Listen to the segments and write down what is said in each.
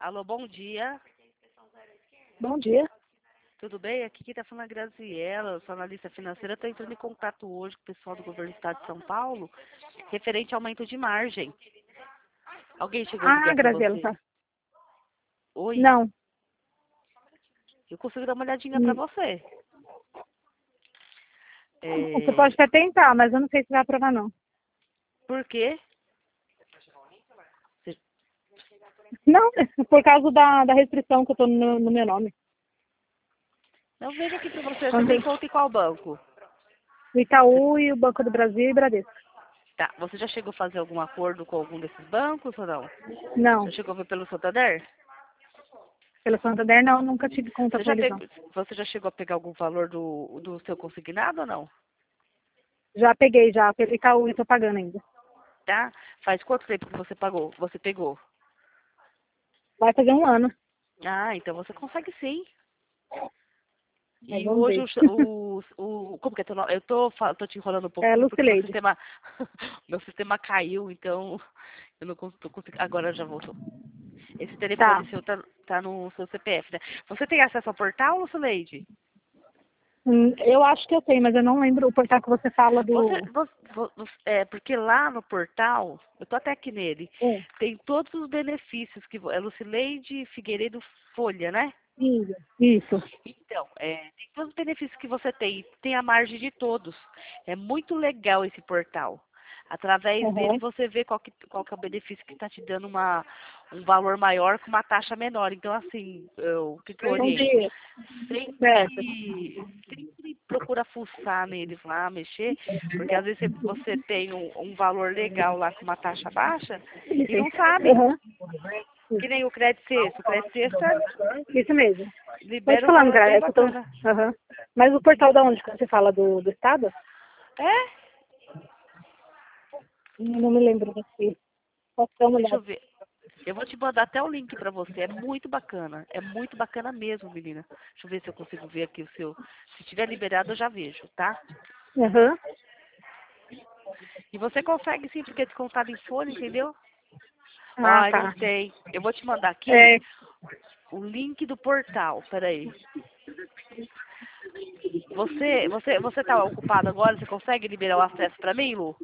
Alô, bom dia. Bom dia. Tudo bem? Aqui quem está falando é a Graziela, eu sou analista financeira. Estou entrando em contato hoje com o pessoal do governo do estado de São Paulo, referente ao aumento de margem. Alguém chegou a ligar para Graziela, você? tá. Oi? Não. Eu consigo dar uma olhadinha para você. Você pode até tentar, mas eu não sei se vai aprovar, não. Por quê? Não, por causa da restrição que eu tô no meu nome. Eu vejo aqui para você. Você Não tem tem. conta em qual banco? O Itaú e o Banco do Brasil e Bradesco. Tá, você já chegou a fazer algum acordo com algum desses bancos ou não? Não. Já chegou a ver pelo Santander? Pelo Santander, não. Nunca tive conta com eles, não. Você já chegou a pegar algum valor do seu consignado ou não? Já peguei, já. Pelo Itaú e tô pagando ainda. Tá? Faz quanto tempo que você pagou? Você pegou? Vai fazer um ano. Ah, então você consegue sim. Mas E vamos hoje ver. como que é teu nome? Tô te enrolando um É pouquinho porque meu Lucileide. sistema meu sistema caiu, então eu não consigo, agora já voltou. Esse Tá. telefone seu tá no seu CPF, né? Você tem acesso ao portal, Lucileide? Eu acho que eu tenho, mas eu não lembro o portal que você fala do... Porque lá no portal, eu tô até aqui nele, É, tem todos os benefícios que é Lucileide Figueiredo Folha, né? isso. Então, tem todos os benefícios que você tem, tem a margem de todos. É muito legal esse portal. Através dele Uhum. você vê qual que é o benefício que está te dando um valor maior com uma taxa menor. Então, assim, o que eu oriento? Entendi. Certo. Sempre procura fuçar neles lá, mexer, porque às vezes você tem um valor legal lá com uma taxa baixa e não sabe. Uhum. Que nem o crédito sexto. O crédito sexta Isso mesmo. Pode libera um falar, valor Gra, bem é que eu tô... bacana. Uhum. Mas o portal da onde que você fala do estado? É? Eu não me lembro daqui. Posso dar uma Deixa eu olhada. ver. Eu vou te mandar até o link pra você. É muito bacana. É muito bacana mesmo, menina. Deixa eu ver se eu consigo ver aqui o seu. Se tiver liberado, eu já vejo, tá? Uhum. E você consegue sim, porque é descontado em folha, entendeu? Ah, Ai, não tá. tem. Eu vou te mandar aqui É, o link do portal. Peraí. Você tá ocupado agora? Você consegue liberar o acesso pra mim, Lu?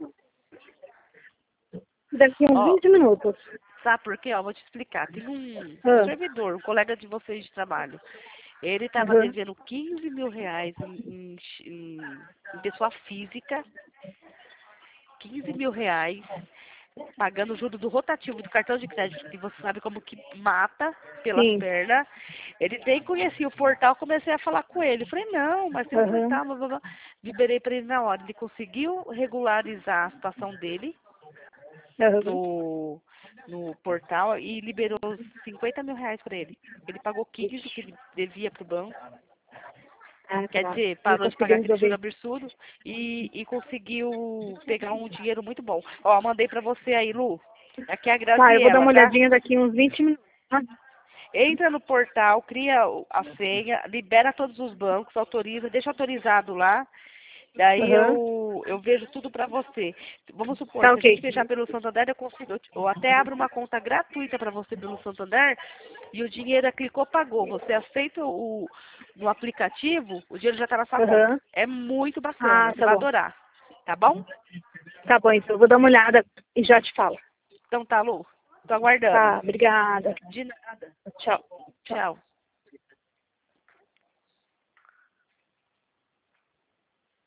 daqui uns Ó, 20 minutos. sabe por quê? Ó, vou te explicar. Tem um Ah, servidor, um colega de vocês de trabalho. Ele estava uhum. devendo 15 mil reais em pessoa física, 15 mil reais, pagando o juro do rotativo do cartão de crédito, que você sabe como que mata pelas Sim. pernas. Ele nem conhecia o portal, comecei a falar com ele. Falei, não, mas tem um Uhum. portal, blá, blá, blá. Liberei para ele na hora. Ele conseguiu regularizar a situação dele Uhum. no portal e liberou 50 mil reais para ele. Ele pagou 15 que ele devia para o banco. Ah, Quer tá. dizer, Ele parou de pagar conseguiu aquele juro resolver. absurdo e conseguiu pegar um dinheiro muito bom. Ó, mandei pra você aí, Lu. Aqui é a Tá, eu vou dar Graziela, uma tá? olhadinha daqui uns 20 minutos. Tá? Entra no portal, cria a senha, libera todos os bancos, autoriza, deixa autorizado lá. Daí Uhum. eu vejo tudo pra você. Vamos supor, Tá se a gente ok. fechar pelo Santander, eu consigo, ou até abro uma conta gratuita pra você pelo Santander e o dinheiro clicou, pagou. Você aceita no aplicativo, o dinheiro já tá na sua conta. Uhum. É muito bacana, Ah, você tá vai bom. adorar. Tá bom? Tá bom, então eu vou dar uma olhada e já te falo. Então tá, Lu. Tô aguardando. Tá, obrigada. De nada. Tchau. Tchau. Tchau.